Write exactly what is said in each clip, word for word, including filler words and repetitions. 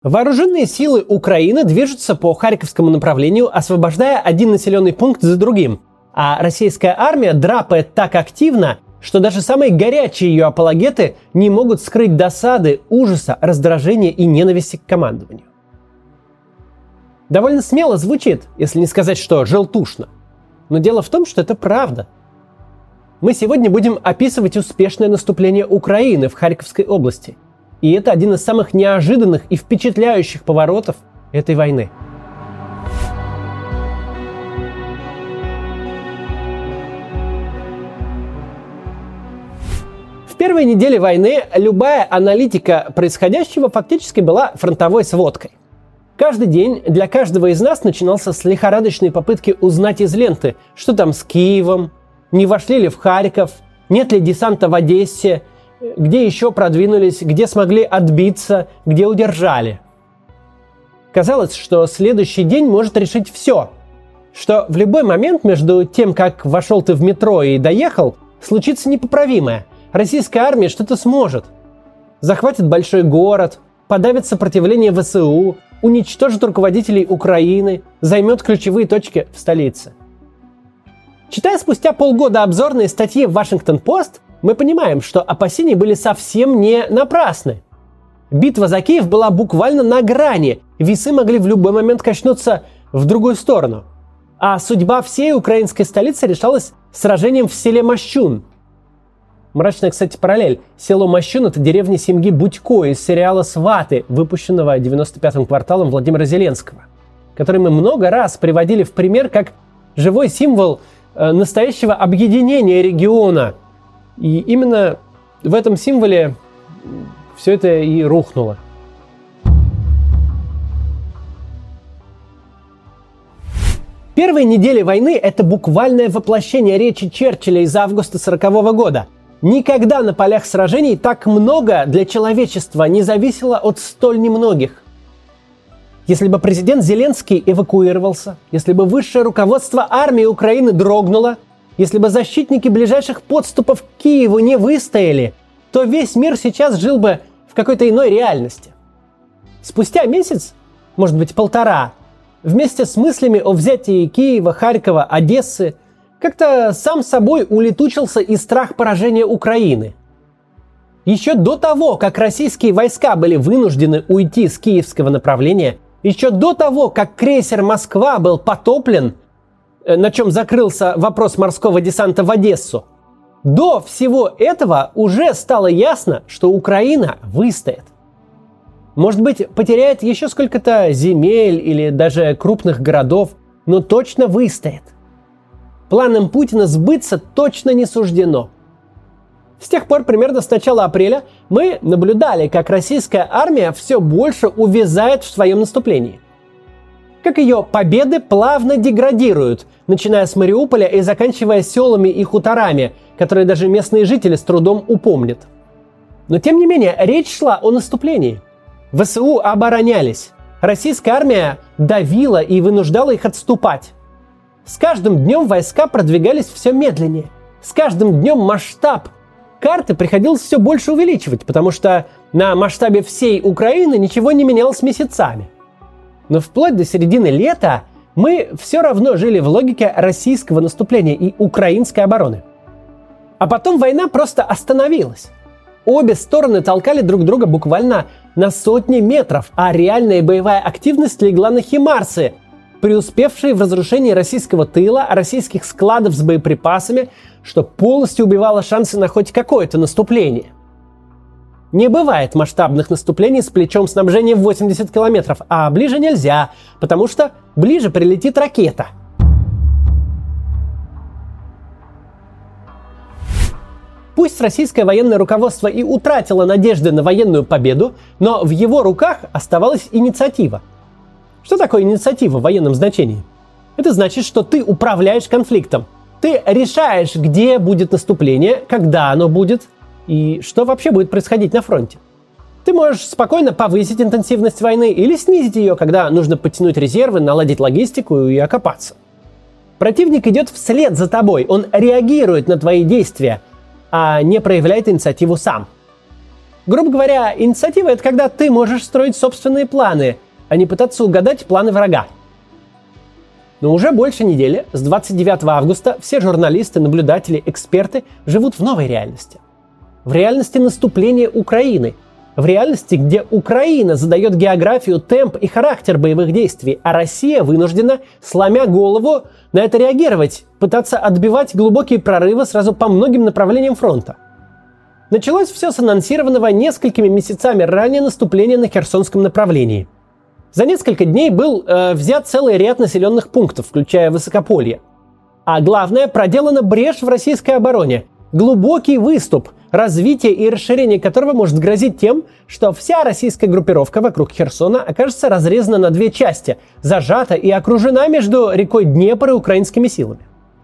Вооруженные силы Украины движутся по Харьковскому направлению, освобождая один населенный пункт за другим. А российская армия драпает так активно, что даже самые горячие ее апологеты не могут скрыть досады, ужаса, раздражения и ненависти к командованию. Довольно смело звучит, если не сказать, что желтушно. Но дело в том, что это правда. Мы сегодня будем описывать успешное наступление Украины в Харьковской области. И это один из самых неожиданных и впечатляющих поворотов этой войны. В первой неделе войны любая аналитика происходящего фактически была фронтовой сводкой. Каждый день для каждого из нас начинался с лихорадочной попытки узнать из ленты, что там с Киевом, не вошли ли в Харьков, нет ли десанта в Одессе, где еще продвинулись, где смогли отбиться, где удержали. Казалось, что следующий день может решить все, что в любой момент между тем, как вошел ты в метро и доехал, случится непоправимое. Российская армия что-то сможет. Захватит большой город, подавит сопротивление ВСУ, уничтожит руководителей Украины, займет ключевые точки в столице. Читая спустя полгода обзорные статьи в Вашингтон-Пост, мы понимаем, что опасения были совсем не напрасны. Битва за Киев была буквально на грани, весы могли в любой момент качнуться в другую сторону. А судьба всей украинской столицы решалась сражением в селе Мощун. Мрачная, кстати, параллель. Село Мощун – это деревня семьи Будько из сериала «Сваты», выпущенного девяносто пятым кварталом Владимира Зеленского, который мы много раз приводили в пример как живой символ э, настоящего объединения региона. И именно в этом символе все это и рухнуло. Первые недели войны – это буквальное воплощение речи Черчилля из августа сорокового года. Никогда на полях сражений так много для человечества не зависело от столь немногих. Если бы президент Зеленский эвакуировался, если бы высшее руководство армии Украины дрогнуло, если бы защитники ближайших подступов к Киеву не выстояли, то весь мир сейчас жил бы в какой-то иной реальности. Спустя месяц, может быть полтора, вместе с мыслями о взятии Киева, Харькова, Одессы, как-то сам собой улетучился и страх поражения Украины. Еще до того, как российские войска были вынуждены уйти с киевского направления, еще до того, как крейсер «Москва» был потоплен, на чем закрылся вопрос морского десанта в Одессу, до всего этого уже стало ясно, что Украина выстоит. Может быть, потеряет еще сколько-то земель или даже крупных городов, но точно выстоит. Планам Путина сбыться точно не суждено. С тех пор, примерно с начала апреля, мы наблюдали, как российская армия все больше увязает в своем наступлении. Как ее победы плавно деградируют, начиная с Мариуполя и заканчивая селами и хуторами, которые даже местные жители с трудом упомнят. Но тем не менее, речь шла о наступлении. ВСУ оборонялись. Российская армия давила и вынуждала их отступать. С каждым днем войска продвигались все медленнее. С каждым днем масштаб карты приходилось все больше увеличивать, потому что на масштабе всей Украины ничего не менялось месяцами. Но вплоть до середины лета мы все равно жили в логике российского наступления и украинской обороны. А потом война просто остановилась. Обе стороны толкали друг друга буквально на сотни метров, а реальная боевая активность легла на химарсы, преуспевшие в разрушении российского тыла, российских складов с боеприпасами, что полностью убивало шансы на хоть какое-то наступление. Не бывает масштабных наступлений с плечом снабжения в восемьдесят километров, а ближе нельзя, потому что ближе прилетит ракета. Пусть российское военное руководство и утратило надежды на военную победу, но в его руках оставалась инициатива. Что такое инициатива в военном значении? Это значит, что ты управляешь конфликтом. Ты решаешь, где будет наступление, когда оно будет и что вообще будет происходить на фронте. Ты можешь спокойно повысить интенсивность войны или снизить ее, когда нужно подтянуть резервы, наладить логистику и окопаться. Противник идет вслед за тобой, он реагирует на твои действия, а не проявляет инициативу сам. Грубо говоря, инициатива – это когда ты можешь строить собственные планы, а не пытаться угадать планы врага. Но уже больше недели, с двадцать девятого августа, все журналисты, наблюдатели, эксперты живут в новой реальности. В реальности наступления Украины. В реальности, где Украина задает географию, темп и характер боевых действий, а Россия вынуждена, сломя голову, на это реагировать, пытаться отбивать глубокие прорывы сразу по многим направлениям фронта. Началось все с анонсированного несколькими месяцами ранее наступления на Херсонском направлении. За несколько дней был э, взят целый ряд населенных пунктов, включая Высокополье. А главное, проделана брешь в российской обороне. Глубокий выступ, развитие и расширение которого может грозить тем, что вся российская группировка вокруг Херсона окажется разрезана на две части, зажата и окружена между рекой Днепр и украинскими силами.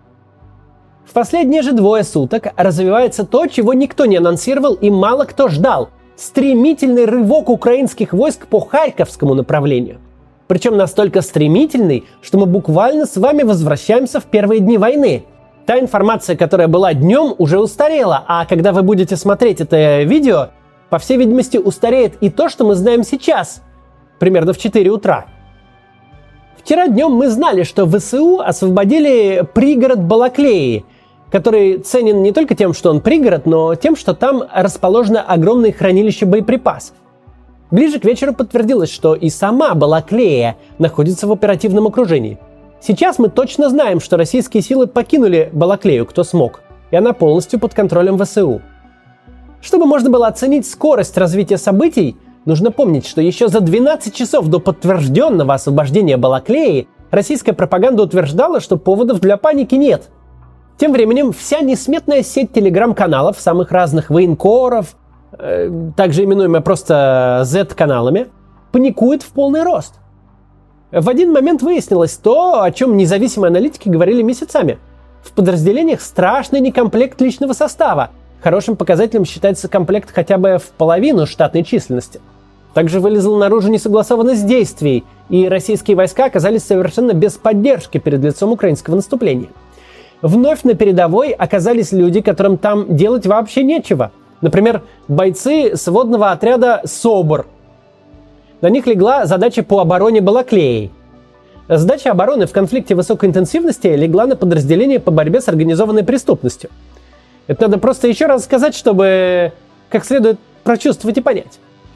В последние же двое суток развивается то, чего никто не анонсировал и мало кто ждал – стремительный рывок украинских войск по Харьковскому направлению. Причем настолько стремительный, что мы буквально с вами возвращаемся в первые дни войны. Та информация, которая была днем, уже устарела, а когда вы будете смотреть это видео, по всей видимости, устареет и то, что мы знаем сейчас, примерно в четыре утра. Вчера днем мы знали, что ВСУ освободили пригород Балаклеи, который ценен не только тем, что он пригород, но тем, что там расположено огромное хранилище боеприпасов. Ближе к вечеру подтвердилось, что и сама Балаклея находится в оперативном окружении. Сейчас мы точно знаем, что российские силы покинули Балаклею, кто смог, и она полностью под контролем ВСУ. Чтобы можно было оценить скорость развития событий, нужно помнить, что еще за двенадцать часов до подтвержденного освобождения Балаклеи российская пропаганда утверждала, что поводов для паники нет. Тем временем вся несметная сеть телеграм-каналов самых разных военкоров, э, также именуемая просто зет-каналами, паникует в полный рост. В один момент выяснилось то, о чем независимые аналитики говорили месяцами. В подразделениях страшный некомплект личного состава. Хорошим показателем считается комплект хотя бы в половину штатной численности. Также вылезла наружу несогласованность действий, и российские войска оказались совершенно без поддержки перед лицом украинского наступления. Вновь на передовой оказались люди, которым там делать вообще нечего. Например, бойцы сводного отряда «Собор». На них легла задача по обороне Балаклеи. Задача обороны в конфликте высокой интенсивности легла на подразделение по борьбе с организованной преступностью. Это надо просто еще раз сказать, чтобы как следует прочувствовать и понять.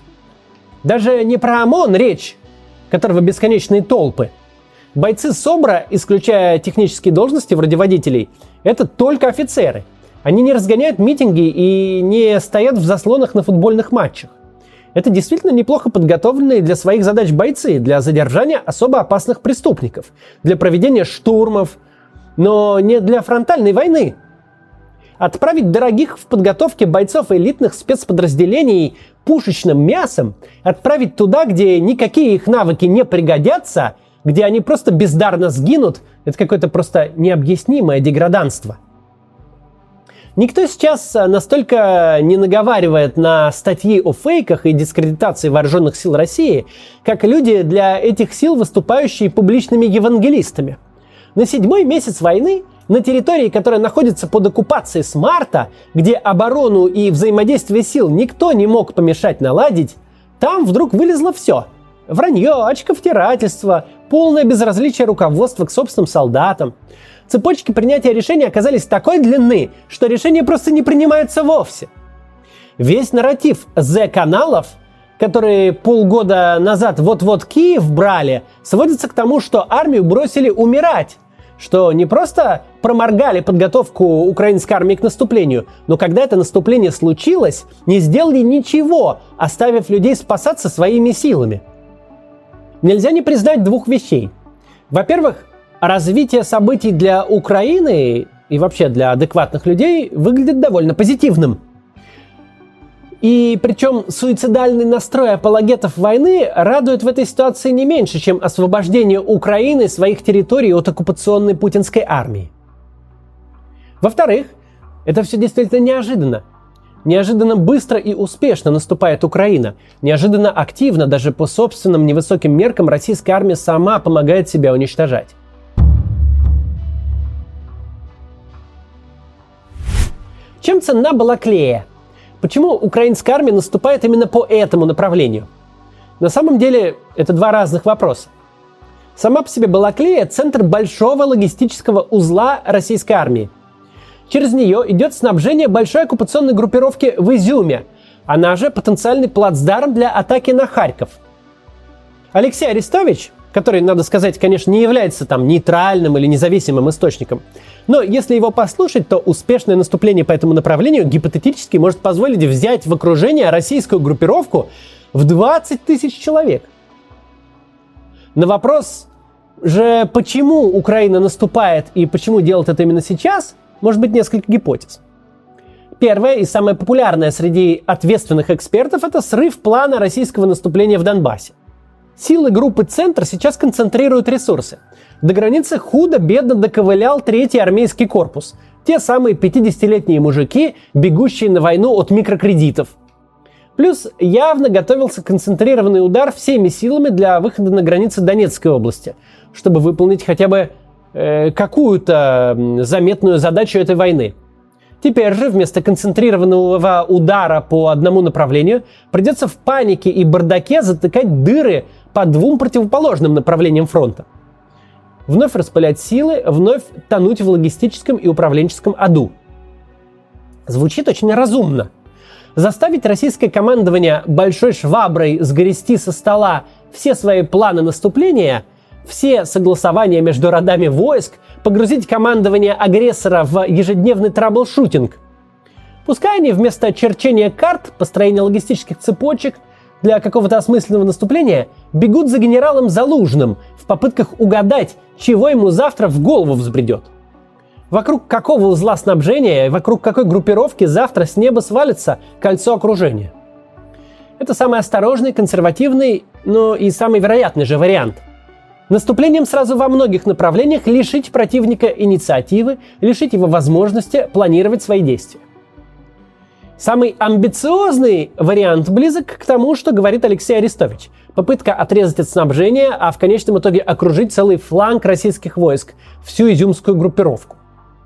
Даже не про ОМОН речь, которого бесконечные толпы. Бойцы СОБРа, исключая технические должности вроде водителей, это только офицеры. Они не разгоняют митинги и не стоят в заслонах на футбольных матчах. Это действительно неплохо подготовленные для своих задач бойцы, для задержания особо опасных преступников, для проведения штурмов, но не для фронтальной войны. Отправить дорогих в подготовке бойцов элитных спецподразделений пушечным мясом, отправить туда, где никакие их навыки не пригодятся, где они просто бездарно сгинут, это какое-то просто необъяснимое деграданство. Никто сейчас настолько не наговаривает на статьи о фейках и дискредитации вооруженных сил России, как люди для этих сил, выступающие публичными евангелистами. На седьмой месяц войны, на территории, которая находится под оккупацией с марта, где оборону и взаимодействие сил никто не мог помешать наладить, там вдруг вылезло все. Вранье, очковтирательство, полное безразличие руководства к собственным солдатам. Цепочки принятия решений оказались такой длины, что решения просто не принимаются вовсе. Весь нарратив Зе-каналов, которые полгода назад вот-вот Киев брали, сводится к тому, что армию бросили умирать, что не просто проморгали подготовку украинской армии к наступлению, но когда это наступление случилось, не сделали ничего, оставив людей спасаться своими силами. Нельзя не признать двух вещей. Во-первых, развитие событий для Украины и вообще для адекватных людей выглядит довольно позитивным. И причем суицидальный настрой апологетов войны радует в этой ситуации не меньше, чем освобождение Украины своих территорий от оккупационной путинской армии. Во-вторых, это все действительно неожиданно. Неожиданно быстро и успешно наступает Украина. Неожиданно активно, даже по собственным невысоким меркам, российская армия сама помогает себя уничтожать. Чем ценна Балаклея? Почему украинская армия наступает именно по этому направлению? На самом деле, это два разных вопроса. Сама по себе Балаклея – центр большого логистического узла российской армии. Через нее идет снабжение большой оккупационной группировки в Изюме, она же потенциальный плацдарм для атаки на Харьков. Алексей Арестович, который, надо сказать, конечно, не является там нейтральным или независимым источником, но если его послушать, то успешное наступление по этому направлению гипотетически может позволить взять в окружение российскую группировку в двадцать тысяч человек. На вопрос же, почему Украина наступает и почему делает это именно сейчас, может быть несколько гипотез. Первая и самая популярная среди ответственных экспертов – это срыв плана российского наступления в Донбассе. Силы группы «Центр» сейчас концентрируют ресурсы. До границы худо-бедно доковылял третий армейский корпус. Те самые пятидесятилетние мужики, бегущие на войну от микрокредитов. Плюс явно готовился концентрированный удар всеми силами для выхода на границы Донецкой области, чтобы выполнить хотя бы э, какую-то заметную задачу этой войны. Теперь же вместо концентрированного удара по одному направлению придется в панике и бардаке затыкать дыры по двум противоположным направлениям фронта. Вновь распылять силы, вновь тонуть в логистическом и управленческом аду. Звучит очень разумно. Заставить российское командование большой шваброй сгрести со стола все свои планы наступления, все согласования между родами войск, погрузить командование агрессора в ежедневный траблшутинг. Пускай они вместо черчения карт, построения логистических цепочек для какого-то осмысленного наступления бегут за генералом Залужным в попытках угадать, чего ему завтра в голову взбредет. Вокруг какого узла снабжения, вокруг какой группировки завтра с неба свалится кольцо окружения. Это самый осторожный, консервативный, но и самый вероятный же вариант. Наступлением сразу во многих направлениях лишить противника инициативы, лишить его возможности планировать свои действия. Самый амбициозный вариант близок к тому, что говорит Алексей Арестович. Попытка отрезать от снабжения, а в конечном итоге окружить целый фланг российских войск, всю изюмскую группировку.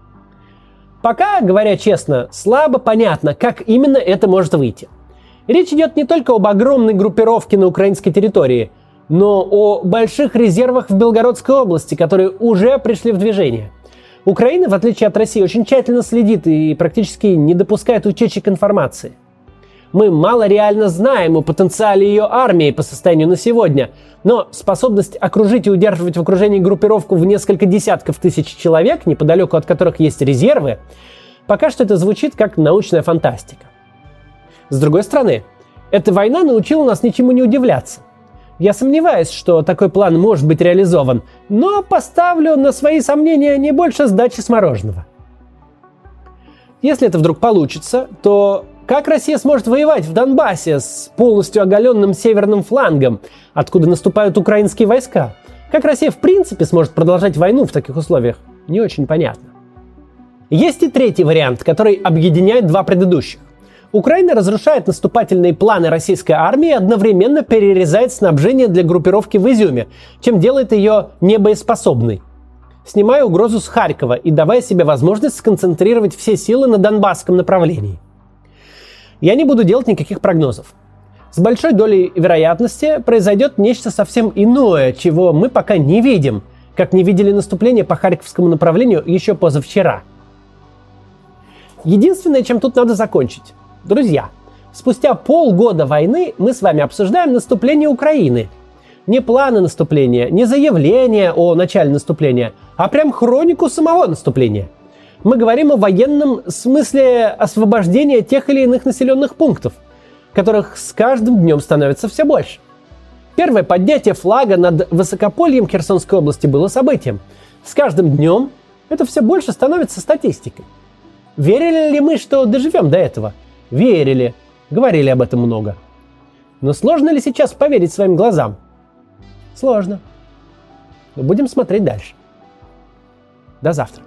Пока, говоря честно, слабо понятно, как именно это может выйти. Речь идет не только об огромной группировке на украинской территории, но о больших резервах в Белгородской области, которые уже пришли в движение. Украина, в отличие от России, очень тщательно следит и практически не допускает утечек информации. Мы мало реально знаем о потенциале ее армии по состоянию на сегодня, но способность окружить и удерживать в окружении группировку в несколько десятков тысяч человек, неподалеку от которых есть резервы, пока что это звучит как научная фантастика. С другой стороны, эта война научила нас ничему не удивляться. Я сомневаюсь, что такой план может быть реализован, но поставлю на свои сомнения не больше сдачи с мороженого. Если это вдруг получится, то как Россия сможет воевать в Донбассе с полностью оголенным северным флангом, откуда наступают украинские войска? Как Россия в принципе сможет продолжать войну в таких условиях? Не очень понятно. Есть и третий вариант, который объединяет два предыдущих. Украина разрушает наступательные планы российской армии и одновременно перерезает снабжение для группировки в Изюме, чем делает ее небоеспособной, снимая угрозу с Харькова и давая себе возможность сконцентрировать все силы на донбасском направлении. Я не буду делать никаких прогнозов. С большой долей вероятности произойдет нечто совсем иное, чего мы пока не видим, как не видели наступление по Харьковскому направлению еще позавчера. Единственное, чем тут надо закончить. Друзья, спустя полгода войны мы с вами обсуждаем наступление Украины. Не планы наступления, не заявления о начале наступления, а прям хронику самого наступления. Мы говорим о военном смысле освобождения тех или иных населенных пунктов, которых с каждым днем становится все больше. Первое поднятие флага над высокопольем Херсонской области было событием. С каждым днем это все больше становится статистикой. Верили ли мы, что доживем до этого? Верили. Говорили об этом много. Но сложно ли сейчас поверить своим глазам? Сложно. Но будем смотреть дальше. До завтра.